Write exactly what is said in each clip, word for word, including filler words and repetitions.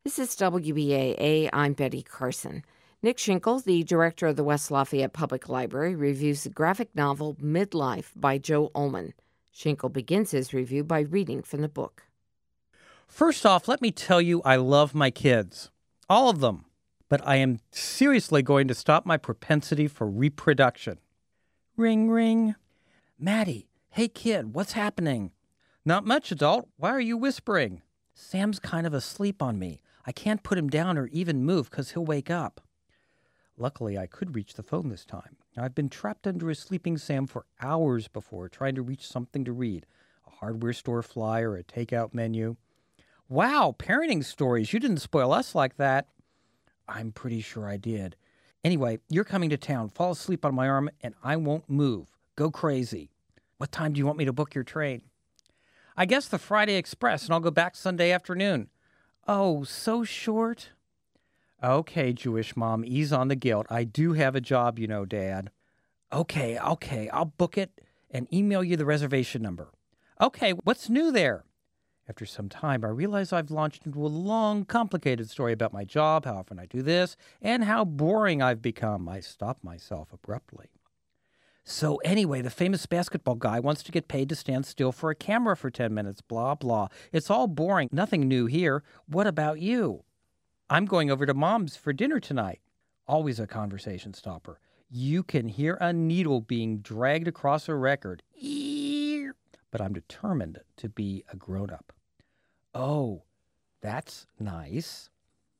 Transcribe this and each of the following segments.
This is W B A A. I'm Betty Carson. Nick Schinkel, the director of the West Lafayette Public Library, reviews the graphic novel Midlife by Joe Ullman. Schinkel begins his review by reading from the book. First off, let me tell you I love my kids. All of them. But I am seriously going to stop my propensity for reproduction. Ring, ring. Maddie, hey kid, what's happening? Not much, adult. Why are you whispering? Sam's kind of asleep on me. I can't put him down or even move because he'll wake up. Luckily, I could reach the phone this time. I've been trapped under a sleeping Sam for hours before, trying to reach something to read. A hardware store flyer, a takeout menu. Wow, parenting stories. You didn't spoil us like that. I'm pretty sure I did. Anyway, you're coming to town. Fall asleep on my arm, and I won't move. Go crazy. What time do you want me to book your train? I guess the Friday Express, and I'll go back Sunday afternoon. Oh, so short? Okay, Jewish mom, ease on the guilt. I do have a job, you know, Dad. Okay, okay, I'll book it and email you the reservation number. Okay, what's new there? After some time, I realize I've launched into a long, complicated story about my job, how often I do this, and how boring I've become. I stop myself abruptly. So anyway, the famous basketball guy wants to get paid to stand still for a camera for ten minutes, blah, blah. It's all boring. Nothing new here. What about you? I'm going over to Mom's for dinner tonight. Always a conversation stopper. You can hear a needle being dragged across a record. Eeer. But I'm determined to be a grown-up. Oh, that's nice.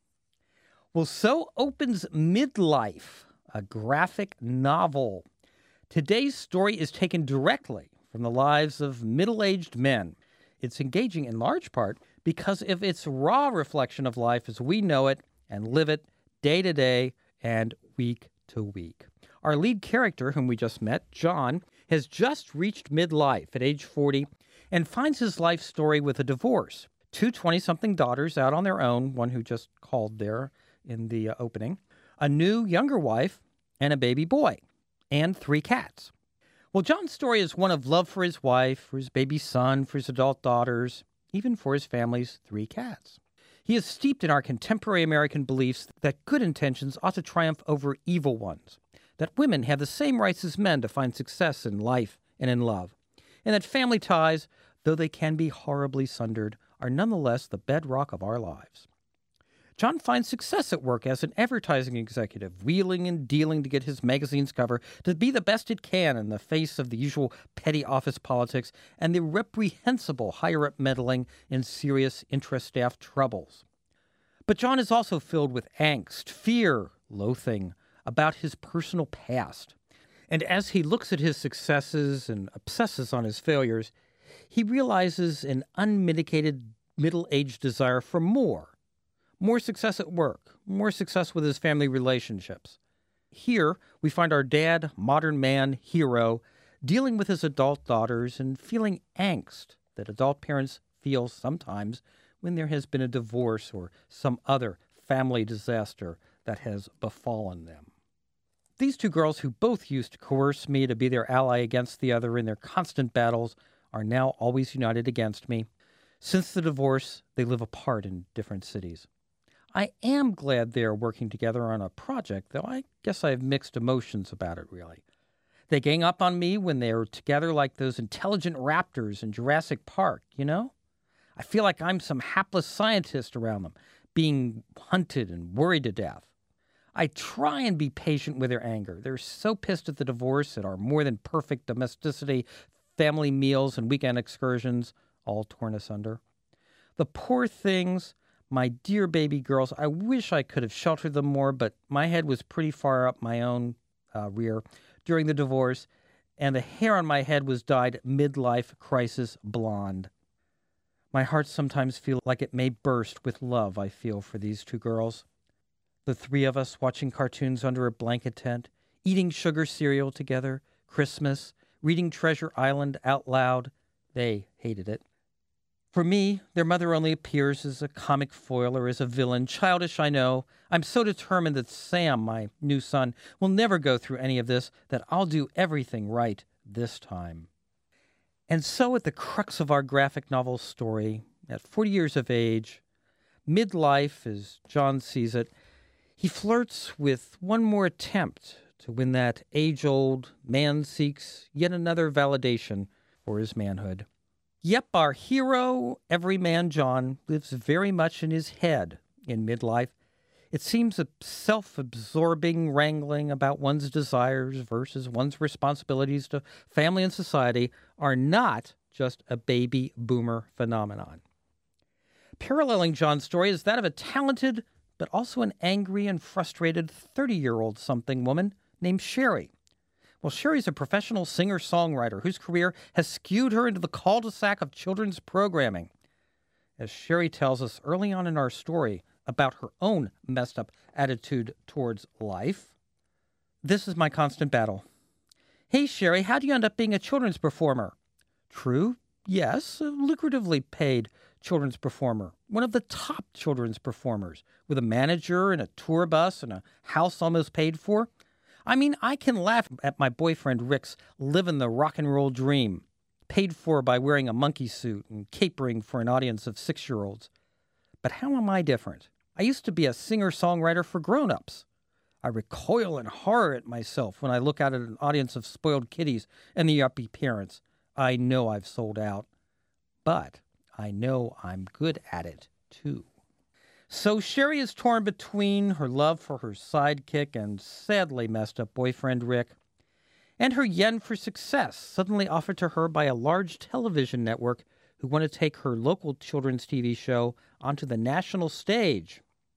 Well, so opens Midlife, a graphic novel. Today's story is taken directly from the lives of middle-aged men. It's engaging in large part because of its raw reflection of life as we know it and live it day to day and week to week. Our lead character, whom we just met, John, has just reached midlife at age forty and finds his life story with a divorce. Two twenty-something daughters out on their own, one who just called there in the uh, opening, a new younger wife, and a baby boy. And three cats. Well, John's story is one of love for his wife, for his baby son, for his adult daughters, even for his family's three cats. He is steeped in our contemporary American beliefs that good intentions ought to triumph over evil ones, that women have the same rights as men to find success in life and in love, and that family ties, though they can be horribly sundered, are nonetheless the bedrock of our lives. John finds success at work as an advertising executive, wheeling and dealing to get his magazine's cover to be the best it can in the face of the usual petty office politics and the reprehensible higher-up meddling in serious intra-staff troubles. But John is also filled with angst, fear, loathing about his personal past. And as he looks at his successes and obsesses on his failures, he realizes an unmitigated middle-aged desire for more. More success at work, more success with his family relationships. Here, we find our dad, modern man, hero, dealing with his adult daughters and feeling angst that adult parents feel sometimes when there has been a divorce or some other family disaster that has befallen them. These two girls, who both used to coerce me to be their ally against the other in their constant battles, are now always united against me. Since the divorce, they live apart in different cities. I am glad they are working together on a project, though I guess I have mixed emotions about it, really. They gang up on me when they are together like those intelligent raptors in Jurassic Park, you know? I feel like I'm some hapless scientist around them, being hunted and worried to death. I try and be patient with their anger. They're so pissed at the divorce, at our more than perfect domesticity, family meals, and weekend excursions, all torn asunder. The poor things... My dear baby girls, I wish I could have sheltered them more, but my head was pretty far up my own uh, rear during the divorce, and the hair on my head was dyed midlife crisis blonde. My heart sometimes feels like it may burst with love I feel for these two girls. The three of us watching cartoons under a blanket tent, eating sugar cereal together, Christmas, reading Treasure Island out loud. They hated it. For me, their mother only appears as a comic foil or as a villain. Childish, I know. I'm so determined that Sam, my new son, will never go through any of this, that I'll do everything right this time. And so at the crux of our graphic novel story, at forty years of age, Midlife, as John sees it, he flirts with one more attempt to win that age-old man seeks yet another validation for his manhood. Yep, our hero, everyman John, lives very much in his head in midlife. It seems a self-absorbing wrangling about one's desires versus one's responsibilities to family and society are not just a baby boomer phenomenon. Paralleling John's story is that of a talented but also an angry and frustrated thirty-year-old something woman named Sherry. Well, Sherry's a professional singer-songwriter whose career has skewed her into the cul-de-sac of children's programming. As Sherry tells us early on in our story about her own messed-up attitude towards life, this is my constant battle. Hey, Sherry, how'd you end up being a children's performer? True, yes, a lucratively paid children's performer, one of the top children's performers, with a manager and a tour bus and a house almost paid for. I mean, I can laugh at my boyfriend Rick's living the rock and roll dream, paid for by wearing a monkey suit and capering for an audience of six-year-olds. But how am I different? I used to be a singer-songwriter for grown-ups. I recoil in horror at myself when I look out at an audience of spoiled kiddies and the yuppie parents. I know I've sold out, but I know I'm good at it, too. So Sherry is torn between her love for her sidekick and sadly messed up boyfriend Rick, and her yen for success suddenly offered to her by a large television network who want to take her local children's T V show onto the national stage,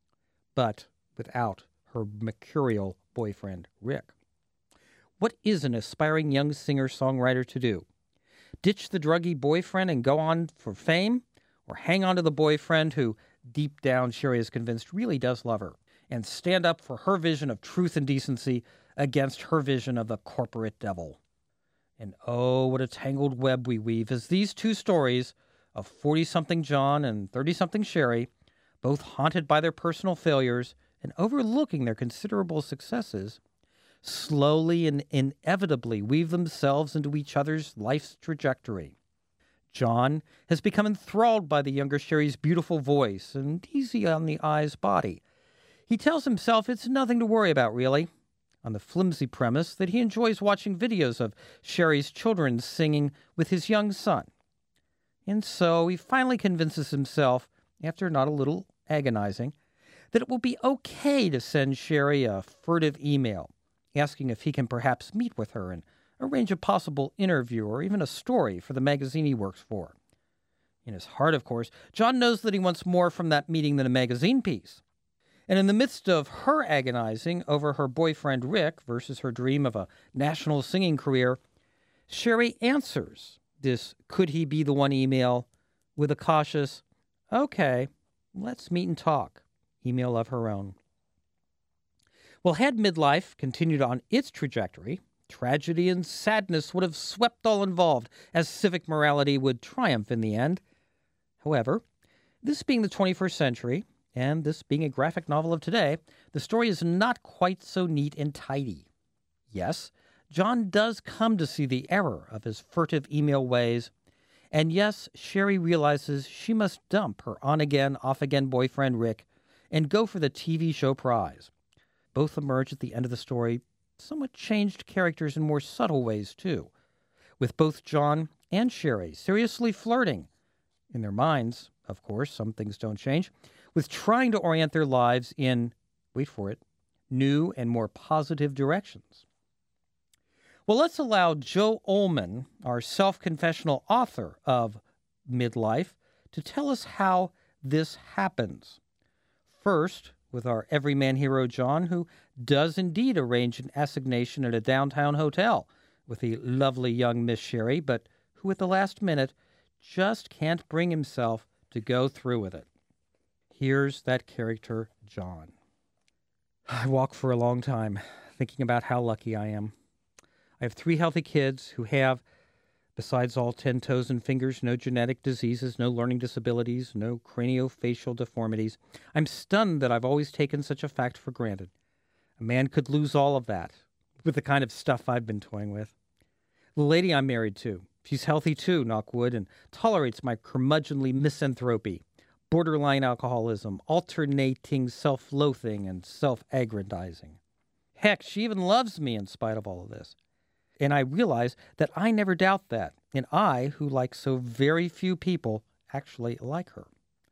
but without her mercurial boyfriend Rick. What is an aspiring young singer-songwriter to do? Ditch the druggy boyfriend and go on for fame? Or hang on to the boyfriend who, deep down, Sherry is convinced really does love her, and stand up for her vision of truth and decency against her vision of the corporate devil? And oh, what a tangled web we weave as these two stories of forty-something John and thirty-something Sherry, both haunted by their personal failures and overlooking their considerable successes, slowly and inevitably weave themselves into each other's life's trajectory. John has become enthralled by the younger Sherry's beautiful voice and easy on the eyes body. He tells himself it's nothing to worry about, really, on the flimsy premise that he enjoys watching videos of Sherry's children singing with his young son. And so he finally convinces himself, after not a little agonizing, that it will be okay to send Sherry a furtive email, asking if he can perhaps meet with her and arrange a possible interview or even a story for the magazine he works for. In his heart, of course, John knows that he wants more from that meeting than a magazine piece. And in the midst of her agonizing over her boyfriend Rick versus her dream of a national singing career, Sherry answers this could he be the one email with a cautious, okay, let's meet and talk, email of her own. Well, had midlife continued on its trajectory, tragedy and sadness would have swept all involved, as civic morality would triumph in the end. However, this being the twenty-first century, and this being a graphic novel of today, the story is not quite so neat and tidy. Yes, John does come to see the error of his furtive email ways, and yes, Sherry realizes she must dump her on-again, off-again boyfriend Rick and go for the T V show prize. Both emerge at the end of the story somewhat changed characters in more subtle ways, too, with both John and Sherry seriously flirting, in their minds, of course, some things don't change, with trying to orient their lives in, wait for it, new and more positive directions. Well, let's allow Joe Ullman, our self-confessional author of Midlife, to tell us how this happens. First, with our everyman hero John, who does indeed arrange an assignation at a downtown hotel with the lovely young Miss Sherry, but who at the last minute just can't bring himself to go through with it. Here's that character, John. I walk for a long time, thinking about how lucky I am. I have three healthy kids who have, besides all ten toes and fingers, no genetic diseases, no learning disabilities, no craniofacial deformities. I'm stunned that I've always taken such a fact for granted. A man could lose all of that with the kind of stuff I've been toying with. The lady I'm married to, she's healthy too, knock wood, and tolerates my curmudgeonly misanthropy. borderline alcoholism, alternating self-loathing and self-aggrandizing. Heck, she even loves me in spite of all of this. And I realize that I never doubt that, and I, who like so very few people, actually like her.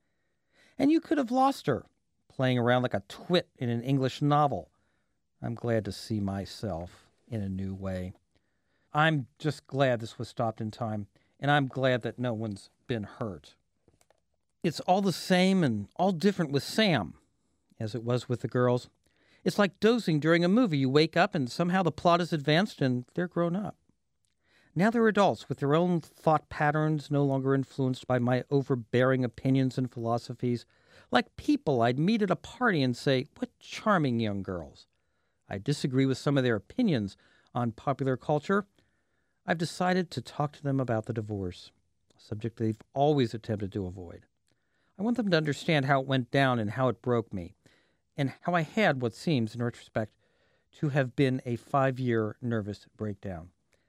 And you could have lost her, playing around like a twit in an English novel. I'm glad to see myself in a new way. I'm just glad this was stopped in time, and I'm glad that no one's been hurt. It's all the same and all different with Sam, as it was with the girls. It's like dozing during a movie. You wake up and somehow the plot is advanced and they're grown up. Now they're adults with their own thought patterns, no longer influenced by my overbearing opinions and philosophies. Like people I'd meet at a party and say, "What charming young girls." I disagree with some of their opinions on popular culture. I've decided to talk to them about the divorce, a subject they've always attempted to avoid. I want them to understand how it went down and how it broke me, and how I had what seems, in retrospect, to have been a five-year nervous breakdown.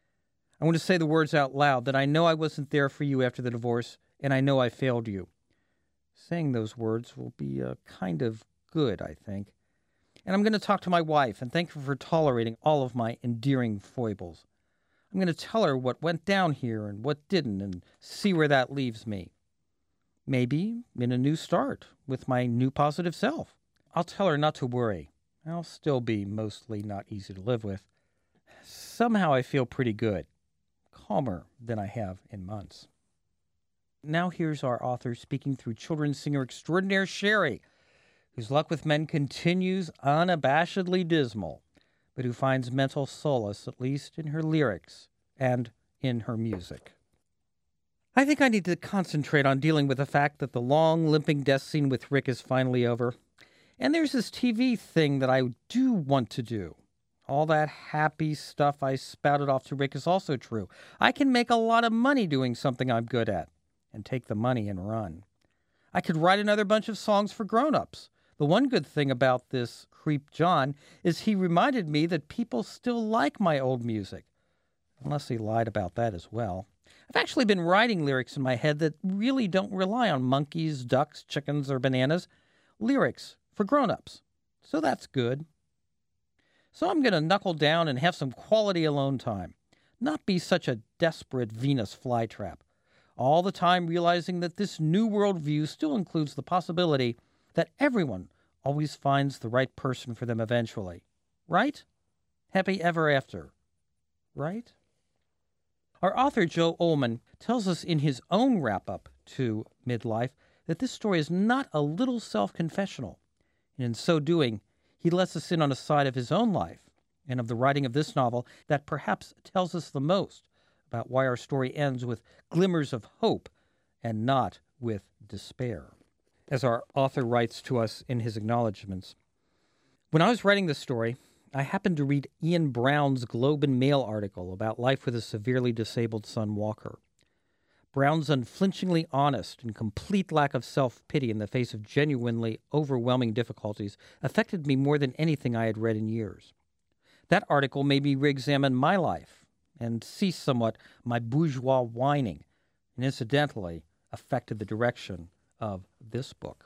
I want to say the words out loud that I know I wasn't there for you after the divorce, and I know I failed you. Saying those words will be uh, kind of good, I think. And I'm going to talk to my wife and thank her for tolerating all of my endearing foibles. I'm going to tell her what went down here and what didn't, and see where that leaves me. Maybe in a new start with my new positive self. I'll tell her not to worry. I'll still be mostly not easy to live with. Somehow I feel pretty good, calmer than I have in months. Now here's our author speaking through children's singer extraordinaire Sherry, whose luck with men continues unabashedly dismal, but who finds mental solace, at least in her lyrics and in her music. I think I need to concentrate on dealing with the fact that the long, limping death scene with Rick is finally over. And there's this T V thing that I do want to do. All that happy stuff I spouted off to Rick is also true. I can make a lot of money doing something I'm good at, and take the money and run. I could write another bunch of songs for grown-ups. The one good thing about this creep John is he reminded me that people still like my old music. Unless he lied about that as well. I've actually been writing lyrics in my head that really don't rely on monkeys, ducks, chickens, or bananas. Lyrics for grown-ups. So that's good. So I'm going to knuckle down and have some quality alone time. Not be such a desperate Venus flytrap. All the time realizing that this new world view still includes the possibility that everyone always finds the right person for them eventually. Right? Happy ever after. Right? Our author, Joe Ullman, tells us in his own wrap-up to Midlife that this story is not a little self-confessional. And in so doing, he lets us in on a side of his own life and of the writing of this novel that perhaps tells us the most about why our story ends with glimmers of hope and not with despair. As our author writes to us in his acknowledgments, when I was writing this story, I happened to read Ian Brown's Globe and Mail article about life with a severely disabled son, Walker. Brown's unflinchingly honest and complete lack of self-pity in the face of genuinely overwhelming difficulties affected me more than anything I had read in years. That article made me re-examine my life and cease somewhat my bourgeois whining, and incidentally affected the direction of this book.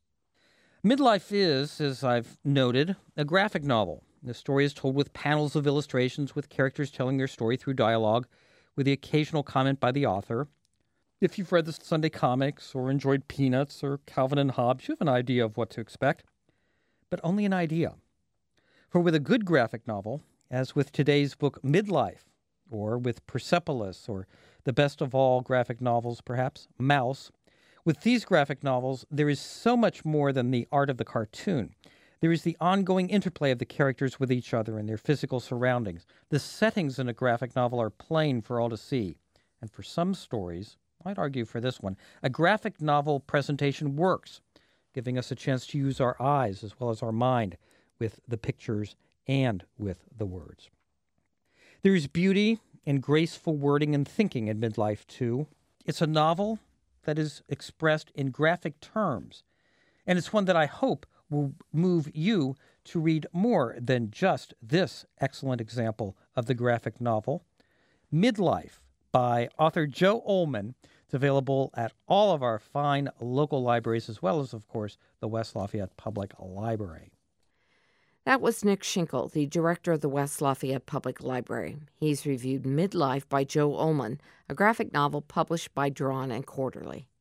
Midlife is, as I've noted, a graphic novel. The story is told with panels of illustrations with characters telling their story through dialogue, with the occasional comment by the author. If you've read the Sunday comics or enjoyed Peanuts or Calvin and Hobbes, you have an idea of what to expect, but only an idea. For with a good graphic novel, as with today's book Midlife, or with Persepolis, or the best of all graphic novels perhaps, Mouse, with these graphic novels, there is so much more than the art of the cartoon. There is the ongoing interplay of the characters with each other and their physical surroundings. The settings in a graphic novel are plain for all to see. And for some stories, I'd argue for this one, a graphic novel presentation works, giving us a chance to use our eyes as well as our mind with the pictures and with the words. There is beauty and graceful wording and thinking in Midlife, too. It's a novel that is expressed in graphic terms, and it's one that I hope will move you to read more than just this excellent example of the graphic novel. Midlife by author Joe Ullman, It's available at all of our fine local libraries, as well as, of course, the West Lafayette Public Library. That was Nick Schinkel, the director of the West Lafayette Public Library. He's reviewed Midlife by Joe Ullman, a graphic novel published by Drawn and Quarterly.